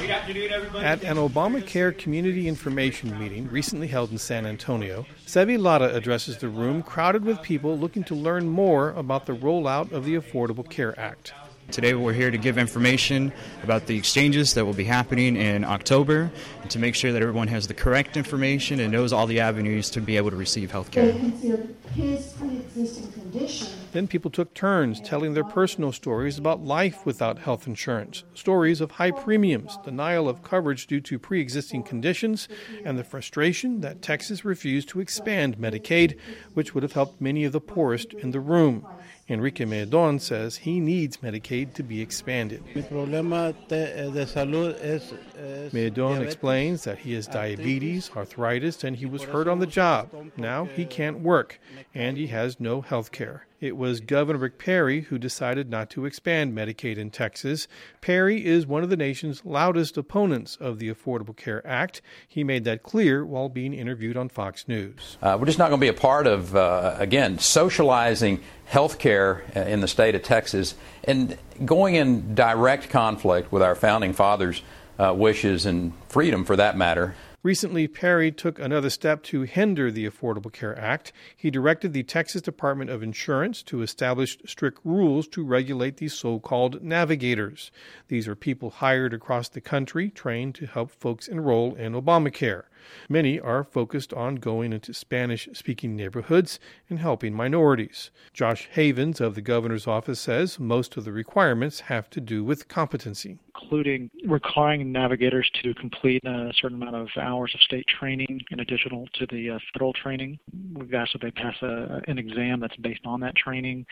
At an Obamacare community information meeting recently held in San Antonio, Sevi Lara addresses the room crowded with people looking to learn more about the rollout of the Affordable Care Act. Today we're here to give information about the exchanges that will be happening in October and to make sure that everyone has the correct information and knows all the avenues to be able to receive health care. Then people took turns telling their personal stories about life without health insurance, stories of high premiums, denial of coverage due to pre-existing conditions, and the frustration that Texas refused to expand Medicaid, which would have helped many of the poorest in the room. Enrique Medon says he needs Medicaid to be expanded. Medon explains that he has diabetes, arthritis, and he was hurt on the job. Now he can't work, and he has no health care. It was Governor Rick Perry who decided not to expand Medicaid in Texas. Perry is one of the nation's loudest opponents of the Affordable Care Act. He made that clear while being interviewed on Fox News. We're just not going to be a part of, again, socializing health care in the state of Texas and going in direct conflict with our founding fathers' wishes and freedom, for that matter. Recently, Perry took another step to hinder the Affordable Care Act. He directed the Texas Department of Insurance to establish strict rules to regulate these so-called navigators. These are people hired across the country trained to help folks enroll in Obamacare. Many are focused on going into Spanish-speaking neighborhoods and helping minorities. Josh Havens of the governor's office says most of the requirements have to do with competency, including requiring navigators to complete a certain amount of hours of state training in addition to the federal training. We've asked that they pass an exam that's based on that training.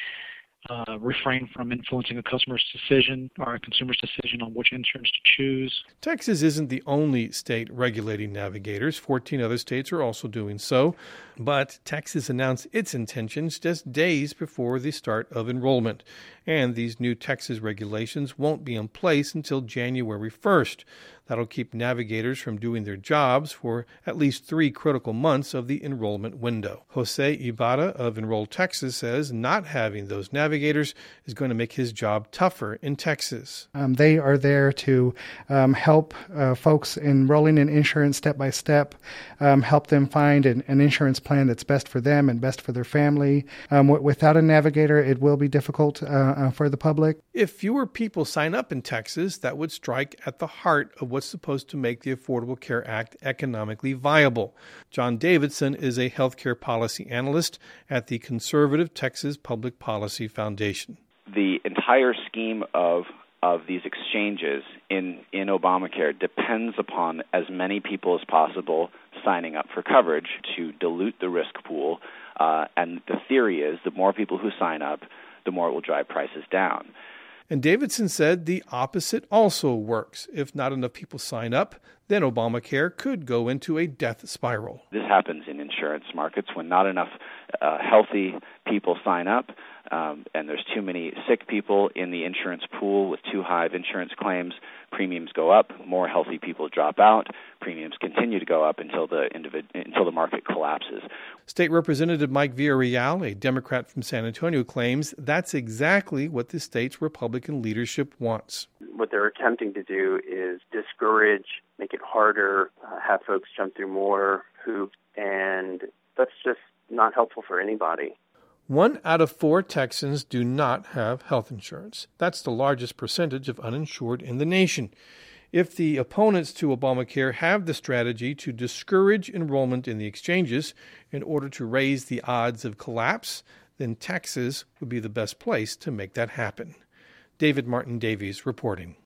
Refrain from influencing a customer's decision or a consumer's decision on which insurance to choose. Texas isn't the only state regulating navigators. 14 other states are also doing so. But Texas announced its intentions just days before the start of enrollment. And these new Texas regulations won't be in place until January 1st. That'll keep navigators from doing their jobs for at least 3 critical months of the enrollment window. Jose Ibarra of Enroll Texas says not having those navigators is going to make his job tougher in Texas. They are there to help folks enrolling in insurance step by step, help them find an insurance plan that's best for them and best for their family. Without a navigator, it will be difficult for the public. If fewer people sign up in Texas, that would strike at the heart of what's supposed to make the Affordable Care Act economically viable. John Davidson is a healthcare policy analyst at the conservative Texas Public Policy Foundation. The entire scheme of these exchanges in Obamacare depends upon as many people as possible signing up for coverage to dilute the risk pool. And the theory is the more people who sign up, the more it will drive prices down. And Davidson said the opposite also works. If not enough people sign up, then Obamacare could go into a death spiral. This happens in insurance markets when not enough healthy people sign up, and there's too many sick people in the insurance pool with too high of insurance claims. Premiums go up, more healthy people drop out, premiums continue to go up until the market collapses. State Representative Mike Villarreal, a Democrat from San Antonio, claims that's exactly what the state's Republican leadership wants. What they're attempting to do is discourage, make it harder, have folks jump through more hoops, and that's just not helpful for anybody. 1 out of 4 Texans do not have health insurance. That's the largest percentage of uninsured in the nation. If the opponents to Obamacare have the strategy to discourage enrollment in the exchanges in order to raise the odds of collapse, then Texas would be the best place to make that happen. David Martin Davies reporting.